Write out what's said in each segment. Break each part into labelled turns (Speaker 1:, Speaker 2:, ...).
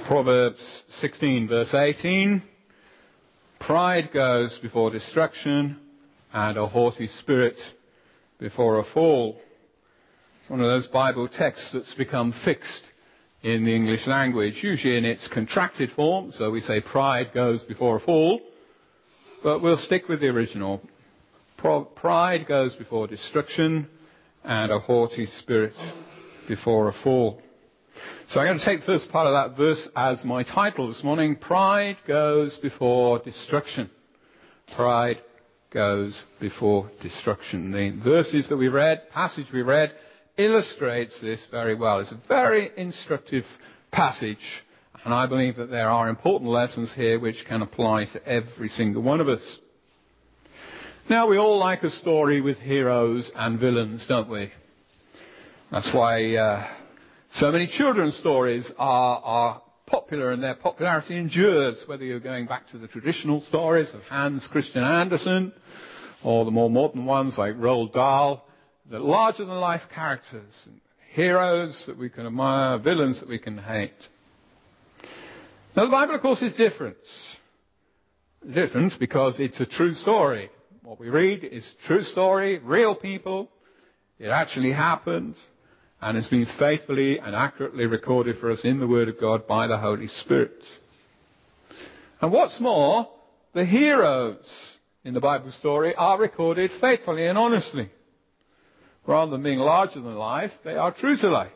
Speaker 1: Proverbs 16 verse 18. Pride goes before destruction, and a haughty spirit before a fall. It's one of those Bible texts that's become fixed in the English language, usually in its contracted form. So we say pride goes before a fall, but we'll stick with the original. Pride goes before destruction, and a haughty spirit before a fall. So I'm going to take the first part of that verse as my title this morning. Pride goes before destruction. Pride goes before destruction. The verses that we read, passage we read, illustrates this very well. It's a very instructive passage, and I believe that there are important lessons here which can apply to every single one of us. Now, we all like a story with heroes and villains, don't we? That's why so many children's stories are popular, and their popularity endures, whether you're going back to the traditional stories of Hans Christian Andersen or the more modern ones like Roald Dahl. The larger-than-life characters, heroes that we can admire, villains that we can hate. Now, the Bible, of course, is different. Different because it's a true story. What we read is a true story, real people. It actually happened, and it's been faithfully and accurately recorded for us in the Word of God by the Holy Spirit. And what's more, the heroes in the Bible story are recorded faithfully and honestly. Rather than being larger than life, they are true to life.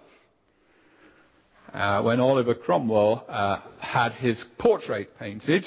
Speaker 1: When Oliver Cromwell had his portrait painted,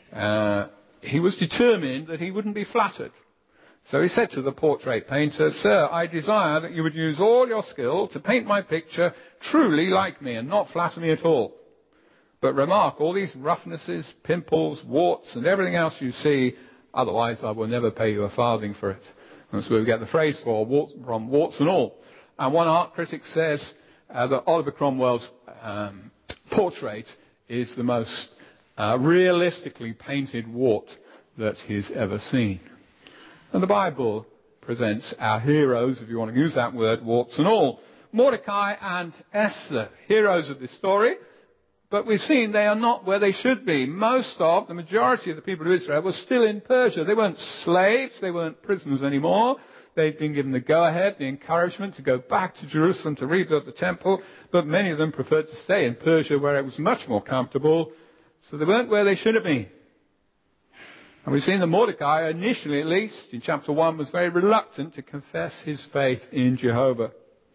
Speaker 1: he was determined that he wouldn't be flattered. So he said to the portrait painter, "Sir, I desire that you would use all your skill to paint my picture truly like me and not flatter me at all. But remark all these roughnesses, pimples, warts, and everything else you see, otherwise I will never pay you a farthing for it." That's where we get the phrase from warts and all. And one art critic says that Oliver Cromwell's portrait is the most realistically painted wart that he's ever seen. And the Bible presents our heroes, if you want to use that word, warts and all. Mordecai and Esther, heroes of this story. But we've seen they are not where they should be. The majority of the people of Israel were still in Persia. They weren't slaves. They weren't prisoners anymore. They'd been given the go-ahead, the encouragement to go back to Jerusalem to rebuild the temple. But many of them preferred to stay in Persia where it was much more comfortable. So they weren't where they should have been. And we've seen that Mordecai, initially at least, in chapter 1, was very reluctant to confess his faith in Jehovah.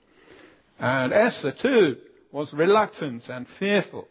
Speaker 1: And Esther, too, was reluctant and fearful.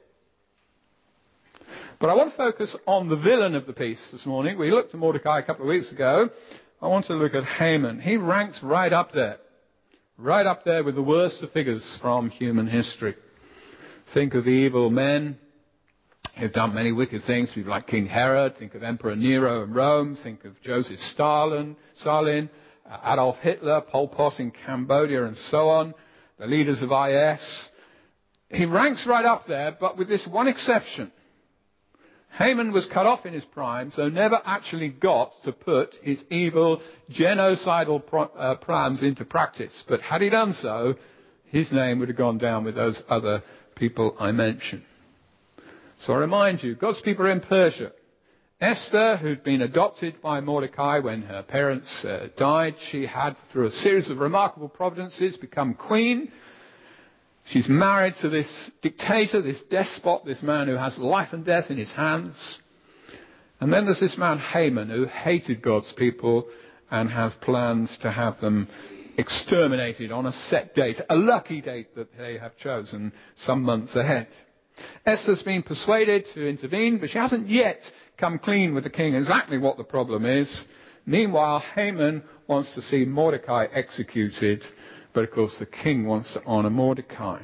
Speaker 1: But I want to focus on the villain of the piece this morning. We looked at Mordecai a couple of weeks ago. I want to look at Haman. He ranks right up there with the worst of figures from human history. Think of the evil men who've done many wicked things, people like King Herod. Think of Emperor Nero in Rome. Think of Joseph Stalin, Adolf Hitler, Pol Pot in Cambodia, and so on. The leaders of IS. He ranks right up there, but with this one exception. Haman was cut off in his prime, so never actually got to put his evil genocidal plans into practice. But had he done so, his name would have gone down with those other people I mentioned. So I remind you, God's people are in Persia. Esther, who'd been adopted by Mordecai when her parents died, she had, through a series of remarkable providences, become queen. She's married to this dictator, this despot, this man who has life and death in his hands. And then there's this man Haman who hated God's people and has plans to have them exterminated on a set date, a lucky date that they have chosen some months ahead. Esther's been persuaded to intervene, but she hasn't yet come clean with the king exactly what the problem is. Meanwhile, Haman wants to see Mordecai executed. But, of course, the king wants to honor Mordecai.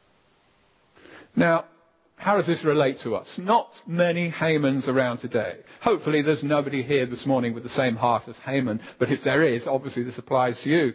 Speaker 1: Now, how does this relate to us? Not many Hamans around today. Hopefully there's nobody here this morning with the same heart as Haman. But if there is, obviously this applies to you.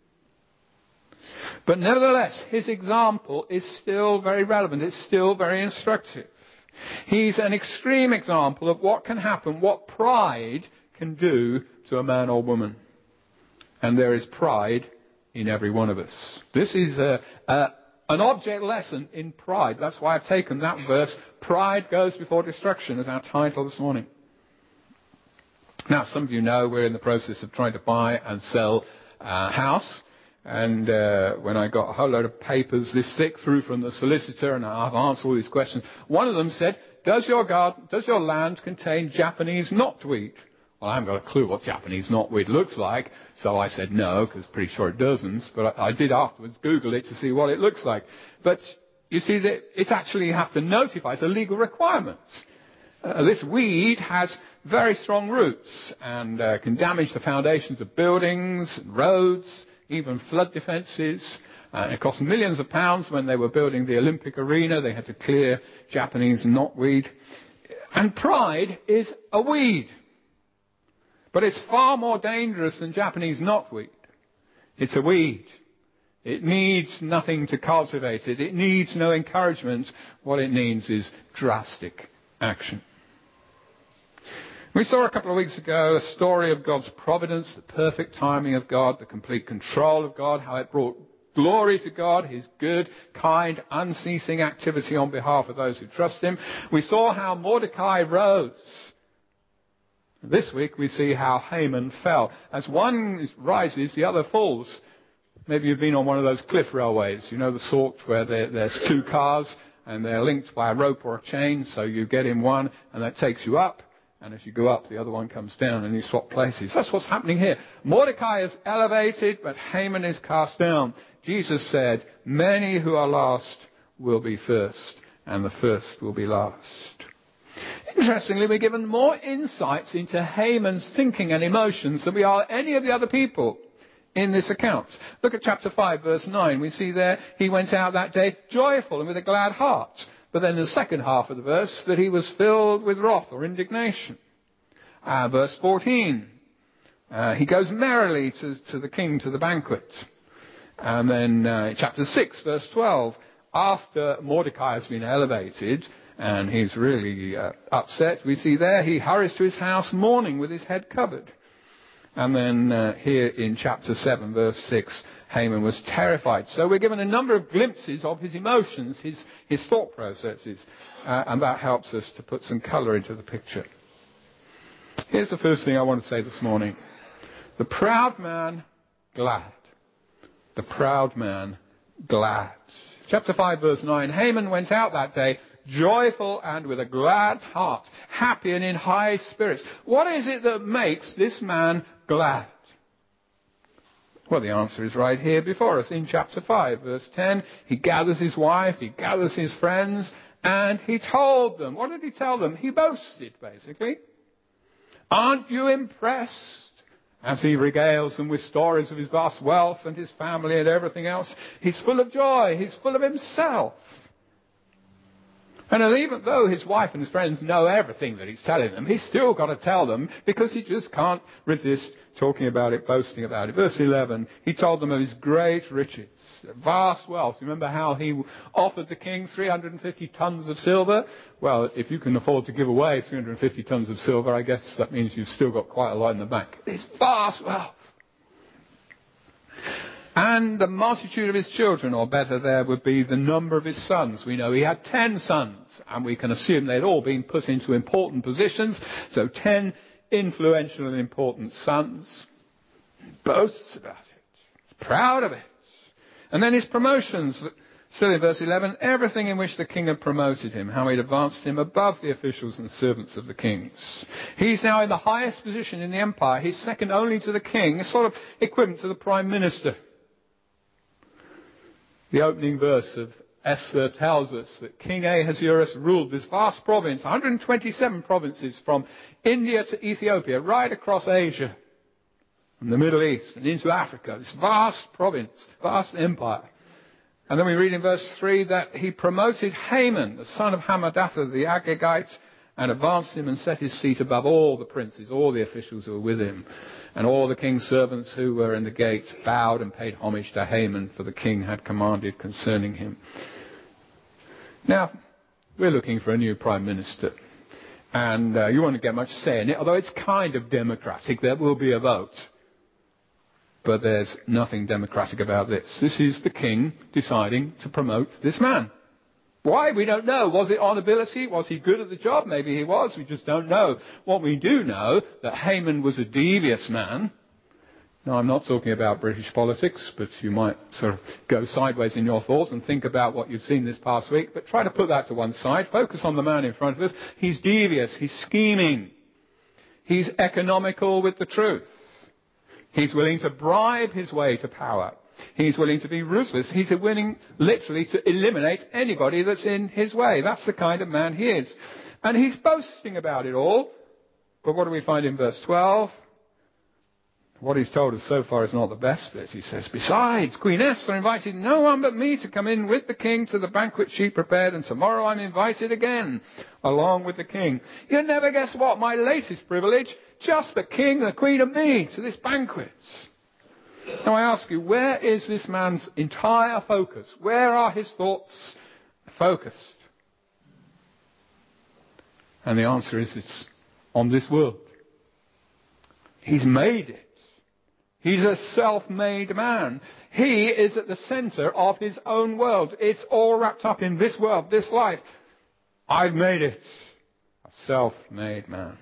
Speaker 1: But nevertheless, his example is still very relevant. It's still very instructive. He's an extreme example of what can happen, what pride can do to a man or woman. And there is pride in every one of us. This is an an object lesson in pride. That's why I've taken that verse, pride goes before destruction, as our title this morning. Now, some of you know we're in the process of trying to buy and sell a house. And when I got a whole load of papers this thick through from the solicitor, and I've answered all these questions, one of them said, does your land contain Japanese knotweed? Well, I haven't got a clue what Japanese knotweed looks like, so I said no, because pretty sure it doesn't. But I did afterwards Google it to see what it looks like. But you see, that it's actually you have to notify. It's a legal requirement. This weed has very strong roots and can damage the foundations of buildings, roads, even flood defences. It cost millions of pounds when they were building the Olympic arena. They had to clear Japanese knotweed. And pride is a weed. But it's far more dangerous than Japanese knotweed. It's a weed. It needs nothing to cultivate it. It needs no encouragement. What it needs is drastic action. We saw a couple of weeks ago a story of God's providence, the perfect timing of God, the complete control of God, how it brought glory to God, His good, kind, unceasing activity on behalf of those who trust Him. We saw how Mordecai rose. This week we see how Haman fell. As one rises, the other falls. Maybe you've been on one of those cliff railways, you know, the sort where there's two cars and they're linked by a rope or a chain, so you get in one and that takes you up. And as you go up, the other one comes down and you swap places. That's what's happening here. Mordecai is elevated, but Haman is cast down. Jesus said, many who are last will be first, and the first will be last. Interestingly, we're given more insights into Haman's thinking and emotions than we are any of the other people in this account. Look at chapter 5, verse 9. We see there, he went out that day joyful and with a glad heart. But then the second half of the verse, that he was filled with wrath or indignation. Verse 14, he goes merrily to the king, to the banquet. And then chapter 6, verse 12, after Mordecai has been elevated and he's really upset, we see there he hurries to his house mourning with his head covered. And then here in chapter 7, verse 6, Haman was terrified. So we're given a number of glimpses of his emotions, his thought processes, and that helps us to put some colour into the picture. Here's the first thing I want to say this morning. The proud man, glad. The proud man, glad. Chapter 5, verse 9, Haman went out that day joyful and with a glad heart, happy and in high spirits. What is it that makes this man glad? Well, the answer is right here before us in chapter 5, verse 10. He gathers his wife, he gathers his friends, and he told them. What did he tell them? He boasted, basically. Aren't you impressed? As he regales them with stories of his vast wealth and his family and everything else, he's full of joy, he's full of himself. And even though his wife and his friends know everything that he's telling them, he's still got to tell them because he just can't resist talking about it, boasting about it. Verse 11, he told them of his great riches, vast wealth. Remember how he offered the king 350 tons of silver? Well, if you can afford to give away 350 tons of silver, I guess that means you've still got quite a lot in the bank. This vast wealth. And the multitude of his children, or better, there would be the number of his sons. We know he had 10 sons, and we can assume they'd all been put into important positions. So 10 influential and important sons. He boasts about it. He's proud of it. And then his promotions, still in verse 11, everything in which the king had promoted him, how he'd advanced him above the officials and servants of the kings. He's now in the highest position in the empire. He's second only to the king, a sort of equivalent to the prime minister. The opening verse of Esther tells us that King Ahasuerus ruled this vast province, 127 provinces from India to Ethiopia, right across Asia, from the Middle East and into Africa, this vast province, vast empire. And then we read in verse 3 that he promoted Haman, the son of Hammedatha, the Agagite, and advanced him and set his seat above all the princes, all the officials who were with him. And all the king's servants who were in the gate bowed and paid homage to Haman, for the king had commanded concerning him. Now, we're looking for a new prime minister. And you won't get much say in it, although it's kind of democratic. There will be a vote. But there's nothing democratic about this. This is the king deciding to promote this man. Why? We don't know. Was it on ability? Was he good at the job? Maybe he was. We just don't know. What we do know, that Haman was a devious man. Now, I'm not talking about British politics, but you might sort of go sideways in your thoughts and think about what you've seen this past week. But try to put that to one side. Focus on the man in front of us. He's devious. He's scheming. He's economical with the truth. He's willing to bribe his way to power. He's willing to be ruthless. He's willing, literally, to eliminate anybody that's in his way. That's the kind of man he is. And he's boasting about it all. But what do we find in verse 12? What he's told us so far is not the best bit. He says, besides, Queen Esther invited no one but me to come in with the king to the banquet she prepared, and tomorrow I'm invited again, along with the king. You'll never guess what, my latest privilege, just the king, the queen and me, to this banquet. Now I ask you, where is this man's entire focus? Where are his thoughts focused? And the answer is, it's on this world. He's made it. He's a self-made man. He is at the center of his own world. It's all wrapped up in this world, this life. I've made it. A self-made man.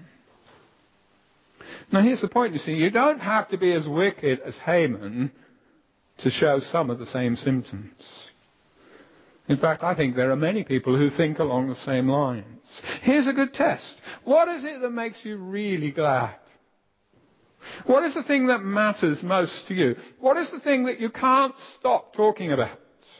Speaker 1: Now here's the point, you see. You don't have to be as wicked as Haman to show some of the same symptoms. In fact, I think there are many people who think along the same lines. Here's a good test. What is it that makes you really glad? What is the thing that matters most to you? What is the thing that you can't stop talking about?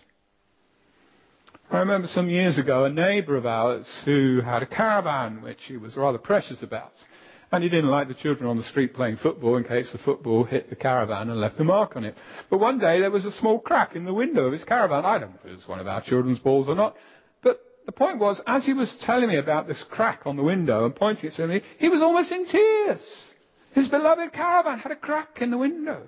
Speaker 1: I remember some years ago a neighbour of ours who had a caravan which he was rather precious about. And he didn't like the children on the street playing football in case the football hit the caravan and left a mark on it. But one day there was a small crack in the window of his caravan. I don't know if it was one of our children's balls or not. But the point was, as he was telling me about this crack on the window and pointing it to me, he was almost in tears. His beloved caravan had a crack in the window.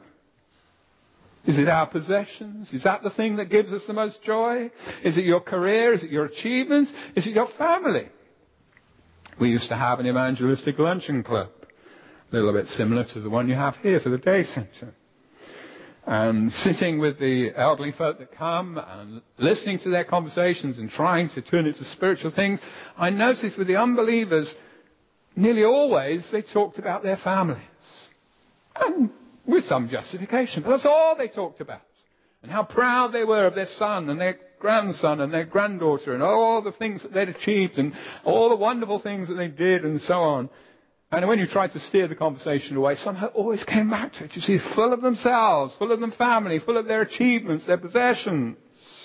Speaker 1: Is it our possessions? Is that the thing that gives us the most joy? Is it your career? Is it your achievements? Is it your family? We used to have an evangelistic luncheon club, a little bit similar to the one you have here for the day centre. And sitting with the elderly folk that come and listening to their conversations and trying to turn it to spiritual things, I noticed with the unbelievers, nearly always they talked about their families. And with some justification. But that's all they talked about. And how proud they were of their son and their grandson and their granddaughter and all the things that they'd achieved and all the wonderful things that they did and so on. And when you tried to steer the conversation away, somehow it always came back to it. You see, full of themselves, full of their family, full of their achievements, their possessions,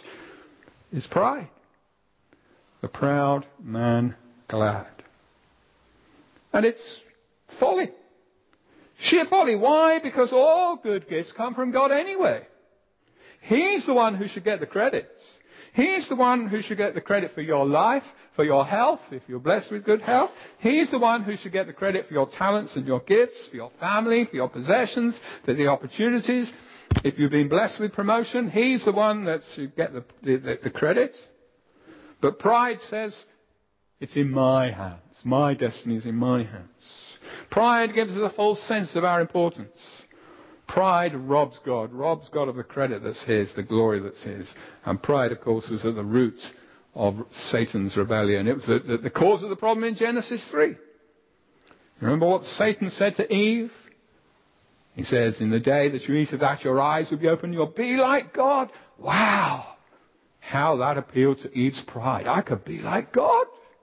Speaker 1: is pride. The proud man glad. And it's folly. Sheer folly. Why? Because all good gifts come from God anyway. He's the one who should get the credit. He's the one who should get the credit for your life, for your health, if you're blessed with good health. He's the one who should get the credit for your talents and your gifts, for your family, for your possessions, for the opportunities. If you've been blessed with promotion, he's the one that should get the credit. But pride says, it's in my hands. My destiny is in my hands. Pride gives us a false sense of our importance. Pride robs God of the credit that's his, the glory that's his. And pride, of course, was at the root of Satan's rebellion. It was the cause of the problem in Genesis 3. Remember what Satan said to Eve? He says, in the day that you eat of that, your eyes will be open, you'll be like God. Wow! How that appealed to Eve's pride. I could be like God.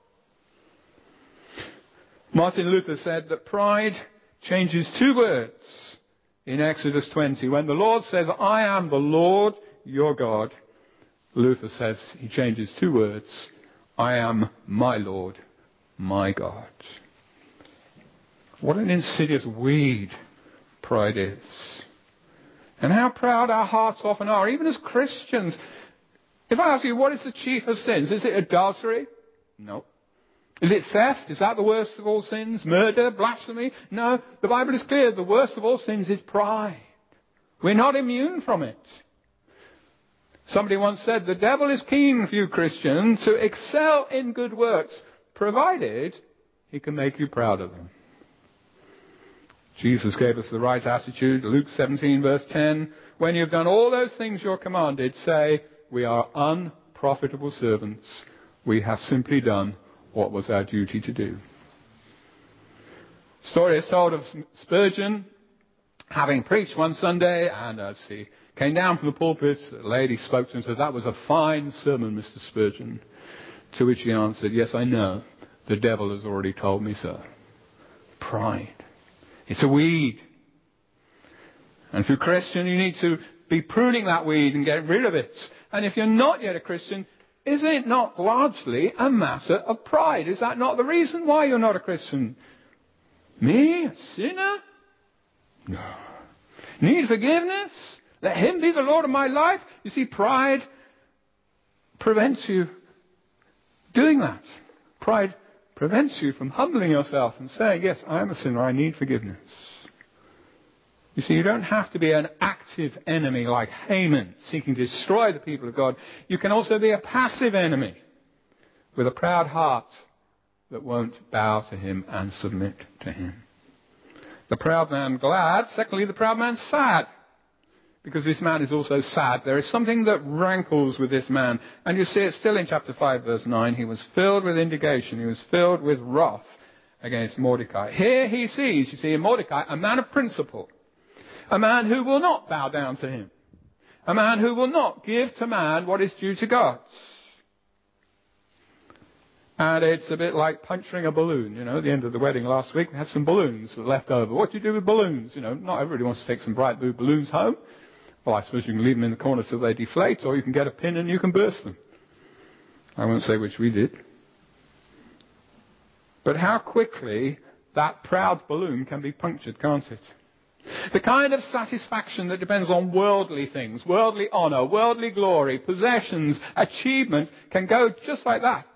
Speaker 1: Martin Luther said that pride changes two words in Exodus 20. When the Lord says, I am the Lord your God, Luther says he changes two words. I am my Lord, my God. What an insidious weed pride is. And how proud our hearts often are, even as Christians. If I ask you, what is the chief of sins? Is it adultery? No. Is it theft? Is that the worst of all sins? Murder? Blasphemy? No. The Bible is clear. The worst of all sins is pride. We're not immune from it. Somebody once said, the devil is keen for you, Christian, to excel in good works, provided he can make you proud of them. Jesus gave us the right attitude. Luke 17 verse 10. When you've done all those things you're commanded, say, we are unprofitable servants. We have simply done what was our duty to do. Story is told of Spurgeon having preached one Sunday, and as he came down from the pulpit, a lady spoke to him and said, that was a fine sermon, Mr. Spurgeon. To which he answered, yes, I know. The devil has already told me so. Pride. It's a weed. And if you're a Christian, you need to be pruning that weed and get rid of it. And if you're not yet a Christian, is it not largely a matter of pride? Is that not the reason why you're not a Christian? Me, a sinner? No. Need forgiveness? Let him be the Lord of my life? You see, pride prevents you doing that. Pride prevents you from humbling yourself and saying, yes, I am a sinner, I need forgiveness. You see, you don't have to be an active enemy like Haman, seeking to destroy the people of God. You can also be a passive enemy with a proud heart that won't bow to him and submit to him. The proud man glad. Secondly, the proud man sad. Because this man is also sad. There is something that rankles with this man. And you see it still in chapter 5, verse 9. He was filled with indignation. He was filled with wrath against Mordecai. Here he sees, you see, in Mordecai, a man of principle. A man who will not bow down to him. A man who will not give to man what is due to God. And it's a bit like puncturing a balloon. At the end of the wedding last week, we had some balloons left over. What do you do with balloons? Not everybody wants to take some bright blue balloons home. Well, I suppose you can leave them in the corner till they deflate, or you can get a pin and you can burst them. I won't say which we did. But how quickly that proud balloon can be punctured, can't it? The kind of satisfaction that depends on worldly things, worldly honour, worldly glory, possessions, achievement, can go just like that.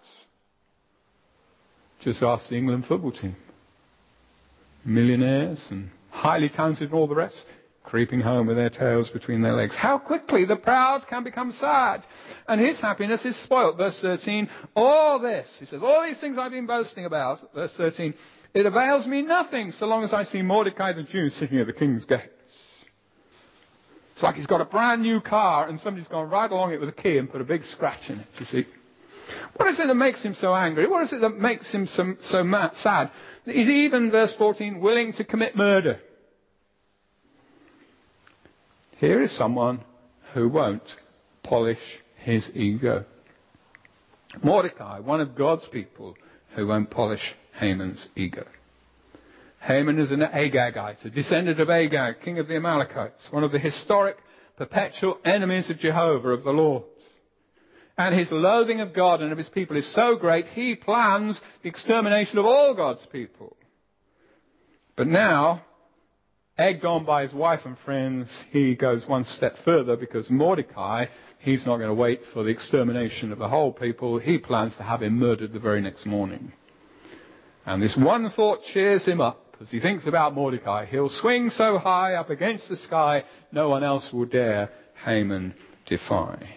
Speaker 1: Just ask the England football team. Millionaires and highly talented and all the rest, creeping home with their tails between their legs. How quickly the proud can become sad. And his happiness is spoilt. Verse 13, all this, he says, all these things I've been boasting about, verse 13, it avails me nothing so long as I see Mordecai the Jew sitting at the king's gates. It's like he's got a brand new car and somebody's gone right along it with a key and put a big scratch in it, you see. What is it that makes him so angry? What is it that makes him so sad? He's even, verse 14, willing to commit murder. Here is someone who won't polish his ego. Mordecai, one of God's people who won't polish Haman's ego. Haman is an Agagite, a descendant of Agag, king of the Amalekites, one of the historic, perpetual enemies of Jehovah, of the Lord. And his loathing of God and of his people is so great, he plans the extermination of all God's people. But now, egged on by his wife and friends, he goes one step further, because Mordecai, he's not going to wait for the extermination of the whole people. He plans to have him murdered the very next morning. And this one thought cheers him up as he thinks about Mordecai. He'll swing so high up against the sky, no one else will dare Haman defy.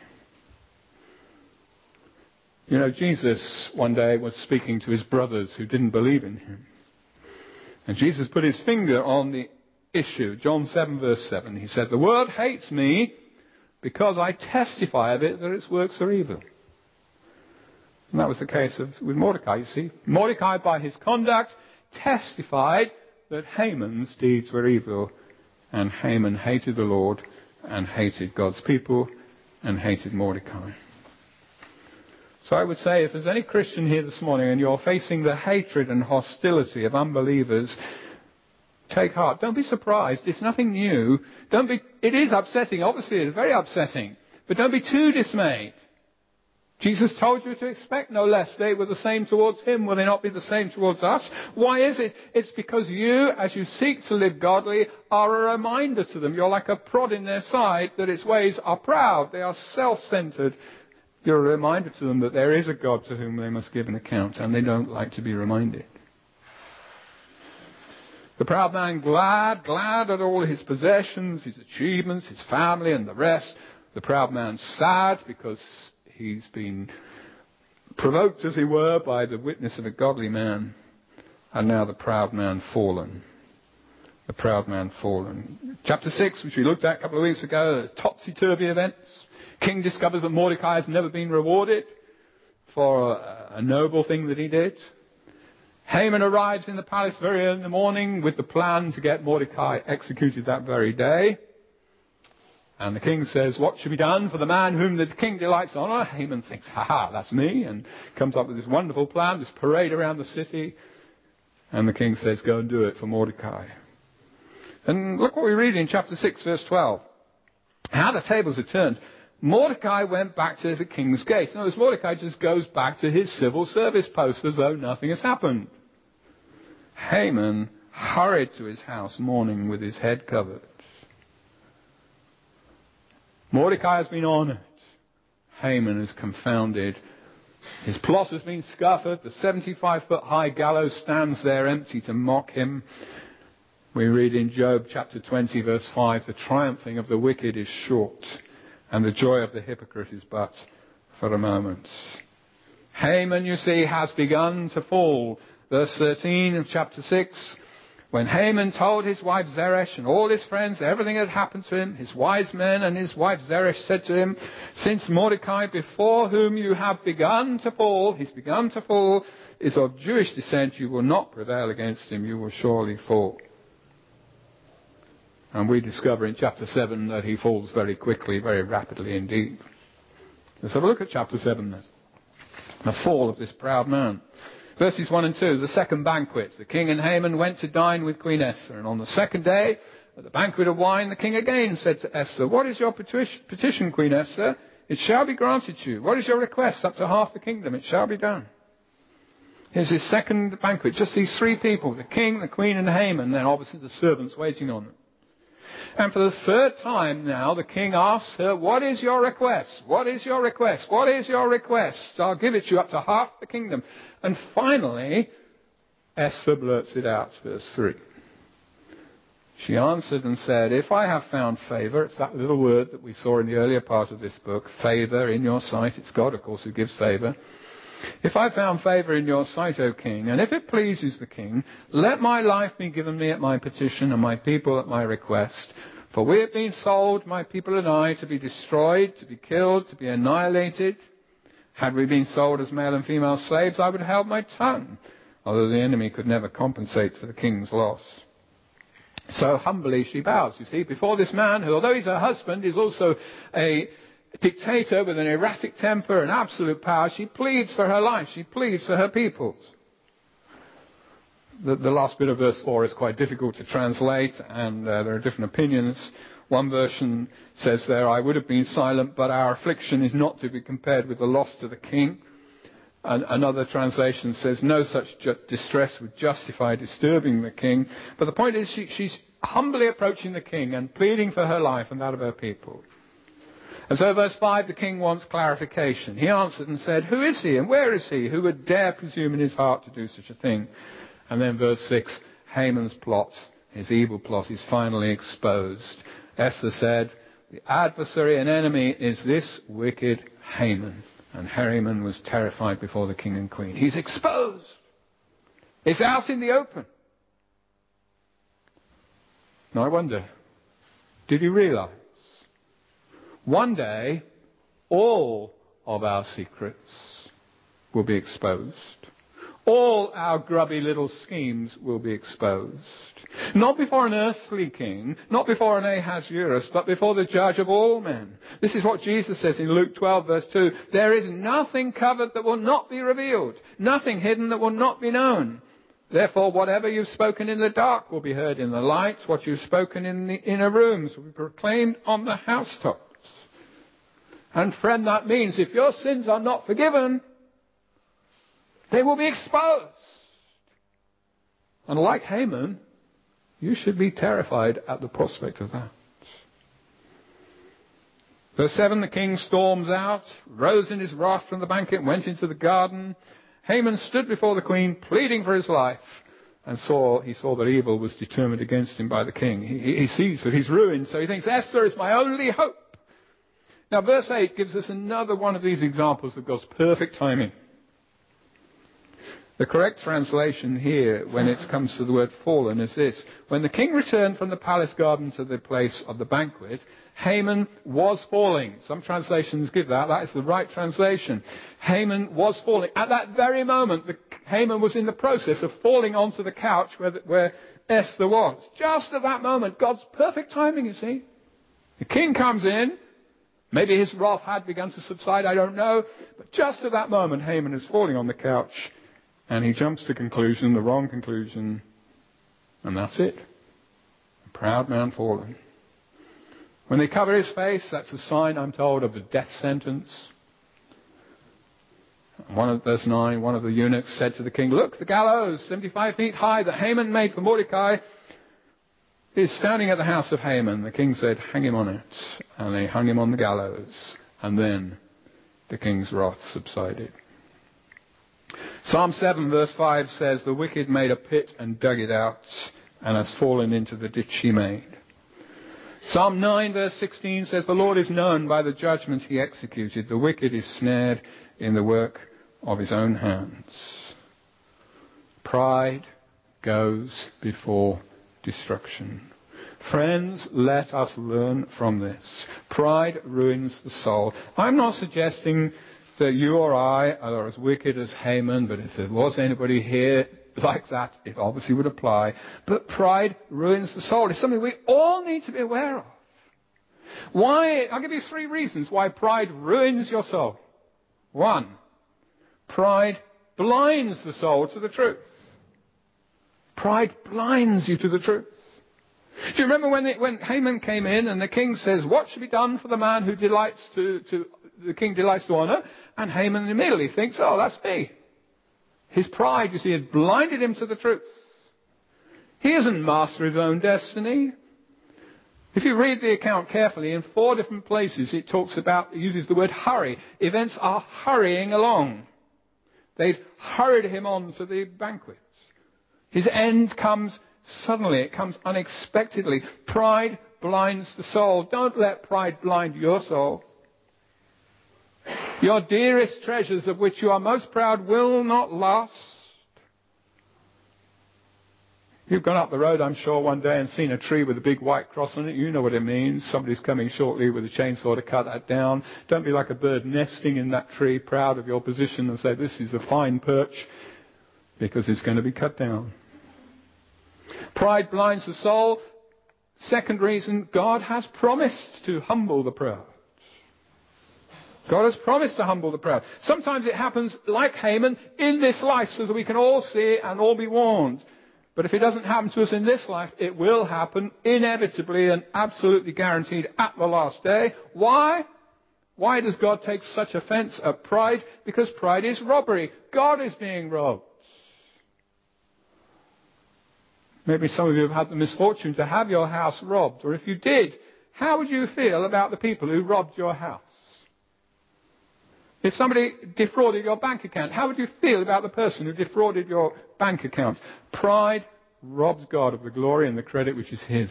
Speaker 1: Jesus one day was speaking to his brothers who didn't believe in him. And Jesus put his finger on the issue. John 7 verse 7. He said, the world hates me because I testify of it that its works are evil. And that was the case with Mordecai, you see. Mordecai, by his conduct, testified that Haman's deeds were evil. And Haman hated the Lord and hated God's people and hated Mordecai. So I would say, if there's any Christian here this morning and you're facing the hatred and hostility of unbelievers, take heart. Don't be surprised. It's nothing new. It is upsetting. Obviously, it is very upsetting. But don't be too dismayed. Jesus told you to expect no less. They were the same towards him. Will they not be the same towards us? Why is it? It's because you, as you seek to live godly, are a reminder to them. You're like a prod in their side that its ways are proud. They are self-centered. You're a reminder to them that there is a God to whom they must give an account, and they don't like to be reminded. The proud man glad at all his possessions, his achievements, his family and the rest. The proud man sad because he's been provoked, as it were, by the witness of a godly man. And now the proud man fallen. the proud man fallen. Chapter 6, which we looked at a couple of weeks ago, the topsy-turvy events. King discovers that Mordecai has never been rewarded for a noble thing that he did. Haman arrives in the palace very early in the morning with the plan to get Mordecai executed that very day. And the king says, what should be done for the man whom the king delights in honor? Haman thinks, that's me, and comes up with this wonderful plan, this parade around the city. And the king says, go and do it for Mordecai. And look what we read in chapter 6, verse 12. How the tables are turned. Mordecai went back to the king's gate. In other words, Mordecai just goes back to his civil service post as though nothing has happened. Haman hurried to his house mourning with his head covered. Mordecai has been honored. Haman is confounded. His plot has been scuppered. The 75-foot high gallows stands there empty to mock him. We read in Job chapter 20 verse 5, the triumphing of the wicked is short, and the joy of the hypocrite is but for a moment. Haman, you see, has begun to fall. Verse 13 of chapter 6, when Haman told his wife Zeresh and all his friends everything that had happened to him, his wise men and his wife Zeresh said to him, since Mordecai, before whom you have begun to fall, is of Jewish descent, you will not prevail against him, you will surely fall. And we discover in chapter 7 that he falls very quickly, very rapidly indeed. Let's have a look at chapter 7 then. The fall of this proud man. Verses 1 and 2, the second banquet. The king and Haman went to dine with Queen Esther. And on the second day, at the banquet of wine, the king again said to Esther, what is your petition, Queen Esther? It shall be granted to you. What is your request? Up to half the kingdom. It shall be done. Here's his second banquet. Just these three people, the king, the queen, and Haman. Then obviously the servants waiting on them. And for the third time now, the king asks her, what is your request? What is your request? What is your request? I'll give it you up to half the kingdom. And finally, Esther blurts it out, verse 3. She answered and said, if I have found favor, it's that little word that we saw in the earlier part of this book, favor in your sight. It's God, of course, who gives favor. If I found favor in your sight, O king, and if it pleases the king, let my life be given me at my petition and my people at my request. For we have been sold, my people and I, to be destroyed, to be killed, to be annihilated. Had we been sold as male and female slaves, I would have held my tongue, although the enemy could never compensate for the king's loss. So humbly she bows, you see, before this man who, although he's her husband, is also a dictator with an erratic temper and absolute power. She pleads for her life. She pleads for her peoples. The last bit of verse 4 is quite difficult to translate, and there are different opinions. One version says there, I would have been silent, but our affliction is not to be compared with the loss to the king. And another translation says, no such distress would justify disturbing the king. But the point is, she's humbly approaching the king and pleading for her life and that of her people. And so verse 5, the king wants clarification. He answered and said, who is he and where is he who would dare presume in his heart to do such a thing? And then verse 6, Haman's plot, his evil plot, is finally exposed. Esther said, the adversary and enemy is this wicked Haman. And Haman was terrified before the king and queen. He's exposed. It's out in the open. Now I wonder, did he realize? One day, all of our secrets will be exposed. All our grubby little schemes will be exposed. Not before an earthly king, not before an Ahasuerus, but before the judge of all men. This is what Jesus says in Luke 12 verse 2. There is nothing covered that will not be revealed. Nothing hidden that will not be known. Therefore, whatever you've spoken in the dark will be heard in the light. What you've spoken in the inner rooms will be proclaimed on the housetops. And friend, that means if your sins are not forgiven, they will be exposed. And like Haman, you should be terrified at the prospect of that. Verse 7, the king storms out, rose in his wrath from the banquet, went into the garden. Haman stood before the queen, pleading for his life, and he saw that evil was determined against him by the king. He sees that he's ruined, so he thinks, Esther is my only hope. Now, verse 8 gives us another one of these examples of God's perfect timing. The correct translation here, when it comes to the word fallen, is this. When the king returned from the palace garden to the place of the banquet, Haman was falling. Some translations give that. That is the right translation. Haman was falling. At that very moment, Haman was in the process of falling onto the couch where Esther was. Just at that moment, God's perfect timing, you see. The king comes in. Maybe his wrath had begun to subside, I don't know. But just at that moment, Haman is falling on the couch. And he jumps to conclusion, the wrong conclusion. And that's it. A proud man fallen. When they cover his face, that's a sign, I'm told, of a death sentence. Verse 9, one of the eunuchs said to the king, look, the gallows, 75 feet high, that Haman made for Mordecai, is standing at the house of Haman. The king said, hang him on it. And they hung him on the gallows. And then the king's wrath subsided. Psalm 7 verse 5 says, the wicked made a pit and dug it out, and has fallen into the ditch he made. Psalm 9 verse 16 says, the Lord is known by the judgment he executed. The wicked is snared in the work of his own hands. Pride goes before destruction. Friends, let us learn from this. Pride ruins the soul. I'm not suggesting that you or I are as wicked as Haman, but if there was anybody here like that, it obviously would apply. But pride ruins the soul. It's something we all need to be aware of. Why? I'll give you 3 reasons why pride ruins your soul. 1, pride blinds the soul to the truth. Pride blinds you to the truth. Do you remember when Haman came in and the king says, what should be done for the man who the king delights to honor? And Haman immediately thinks, oh, that's me. His pride, you see, had blinded him to the truth. He isn't master of his own destiny. If you read the account carefully, in 4 different places it uses the word hurry. Events are hurrying along. They'd hurried him on to the banquet. His end comes suddenly. It comes unexpectedly. Pride blinds the soul. Don't let pride blind your soul. Your dearest treasures of which you are most proud will not last. You've gone up the road, I'm sure, one day and seen a tree with a big white cross on it. You know what it means. Somebody's coming shortly with a chainsaw to cut that down. Don't be like a bird nesting in that tree, proud of your position, and say, this is a fine perch, because it's going to be cut down. Pride blinds the soul. Second reason, God has promised to humble the proud. God has promised to humble the proud. Sometimes it happens like Haman in this life so that we can all see and all be warned. But if it doesn't happen to us in this life, it will happen inevitably and absolutely guaranteed at the last day. Why? Why does God take such offense at pride? Because pride is robbery. God is being robbed. Maybe some of you have had the misfortune to have your house robbed. Or if you did, how would you feel about the people who robbed your house? If somebody defrauded your bank account, how would you feel about the person who defrauded your bank account? Pride robs God of the glory and the credit which is his.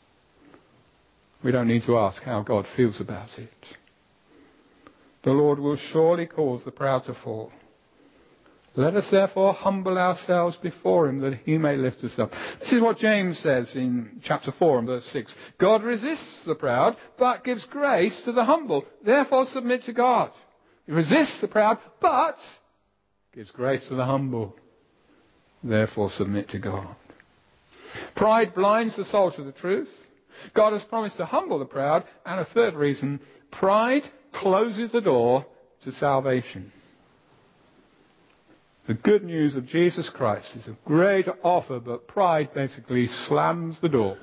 Speaker 1: We don't need to ask how God feels about it. The Lord will surely cause the proud to fall. Let us therefore humble ourselves before him that he may lift us up. This is what James says in chapter 4 and verse 6. God resists the proud, but gives grace to the humble. Therefore submit to God. He resists the proud, but gives grace to the humble. Therefore submit to God. Pride blinds the soul to the truth. God has promised to humble the proud. And a third reason, pride closes the door to salvation. The good news of Jesus Christ is a great offer, but pride basically slams the door.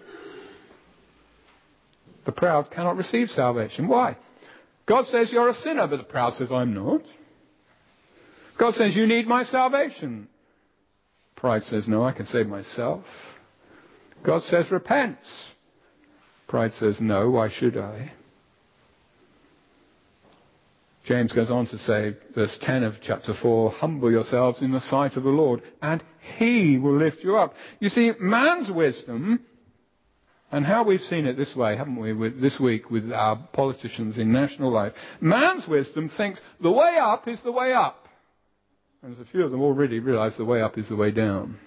Speaker 1: The proud cannot receive salvation. Why? God says you're a sinner, but the proud says I'm not. God says you need my salvation. Pride says no, I can save myself. God says repent. Pride says no, why should I? James goes on to say, verse 10 of chapter 4, humble yourselves in the sight of the Lord, and he will lift you up. You see, man's wisdom, and how we've seen it this way, haven't we, this week with our politicians in national life. Man's wisdom thinks the way up is the way up. And there's a few of them already realize the way up is the way down.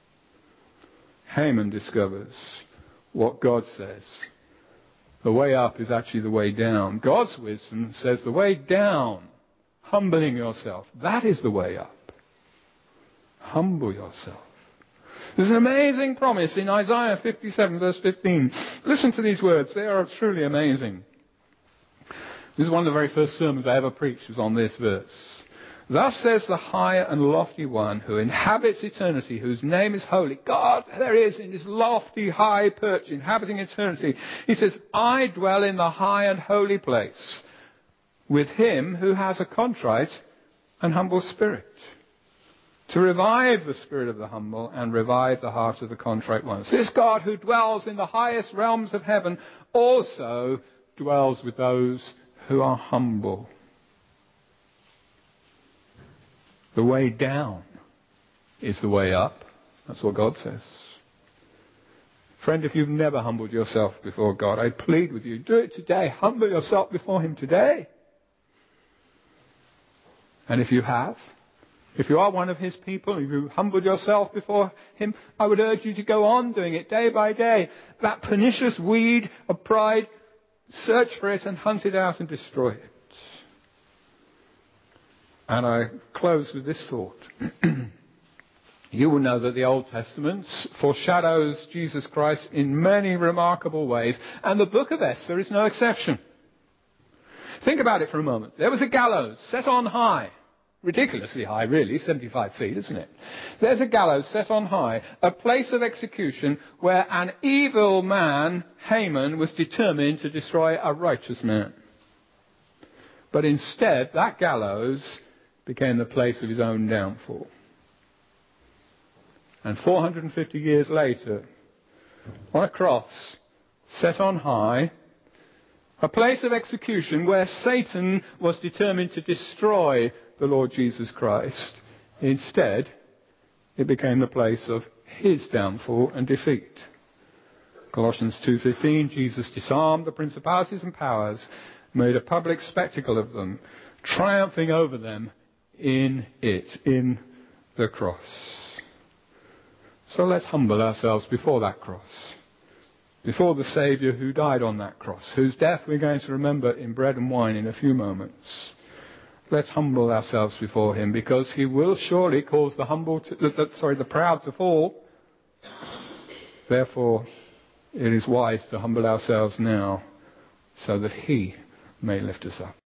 Speaker 1: Haman discovers what God says. The way up is actually the way down. God's wisdom says the way down, humbling yourself, that is the way up. Humble yourself. There's an amazing promise in Isaiah 57 verse 15. Listen to these words. They are truly amazing. This is one of the very first sermons I ever preached was on this verse. Thus says the high and lofty one who inhabits eternity, whose name is holy. God, there he is in his lofty high perch, inhabiting eternity. He says, I dwell in the high and holy place with him who has a contrite and humble spirit, to revive the spirit of the humble and revive the heart of the contrite ones. This God who dwells in the highest realms of heaven also dwells with those who are humble. The way down is the way up. That's what God says. Friend, if you've never humbled yourself before God, I plead with you, do it today. Humble yourself before him today. And if you have, if you are one of his people, if you've humbled yourself before him, I would urge you to go on doing it day by day. That pernicious weed of pride, search for it and hunt it out and destroy it. And I close with this thought. You will know that the Old Testament foreshadows Jesus Christ in many remarkable ways, and the book of Esther is no exception. Think about it for a moment. There was a gallows set on high. Ridiculously high, really, 75 feet, isn't it? There's a gallows set on high, a place of execution where an evil man, Haman, was determined to destroy a righteous man. But instead, that gallows became the place of his own downfall. And 450 years later, on a cross, set on high, a place of execution where Satan was determined to destroy the Lord Jesus Christ. Instead, it became the place of his downfall and defeat. Colossians 2:15, Jesus disarmed the principalities and powers, made a public spectacle of them, triumphing over them in the cross. So let's humble ourselves before that cross, before the Saviour who died on that cross, whose death we're going to remember in bread and wine in a few moments. Let's humble ourselves before him, because he will surely cause the proud to fall. Therefore, it is wise to humble ourselves now so that he may lift us up.